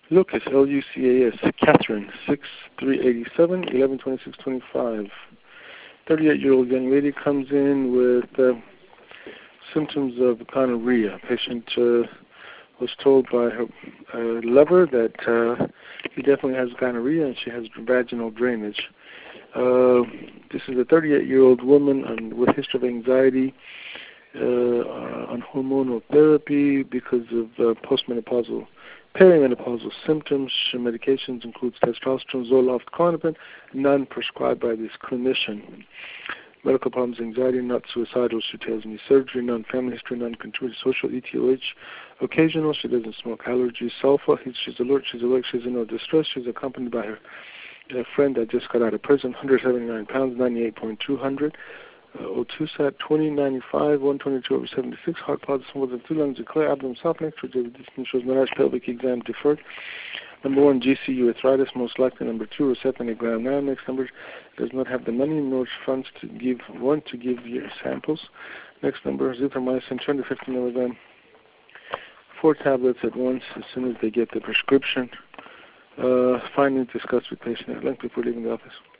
Lucas, Lucas, Catherine, 6387, 112625. 38-year-old young lady comes in with symptoms of gonorrhea. Patient was told by her lover that he definitely has gonorrhea and she has vaginal drainage. This is a 38-year-old woman with history of anxiety, on hormonal therapy because of perimenopausal symptoms. Medications includes testosterone, Zoloft, Klonopin, none prescribed by this clinician. Medical problems, anxiety, not suicidal. She tells me surgery, none. Family history, none. Contributed social, ETOH, occasional. She doesn't smoke. Allergies, sulfur. She's alert. She's awake. She's in no distress. She's accompanied by her friend that just got out of prison. 179 pounds, 98.200. O2 2095, 122 over 76. Heart pulse, more than 2 lungs, clear abdomen, soft neck. Distance shows Mirage pelvic exam deferred. Number 1, GCU arthritis, most likely. Number 2, Roceptin gram now. Next number, does not have the money nor funds to give your samples. Next number, azithromycin, 250 milligram, 4 tablets at once as soon as they get the prescription. Finally, discuss with patient at length before leaving the office.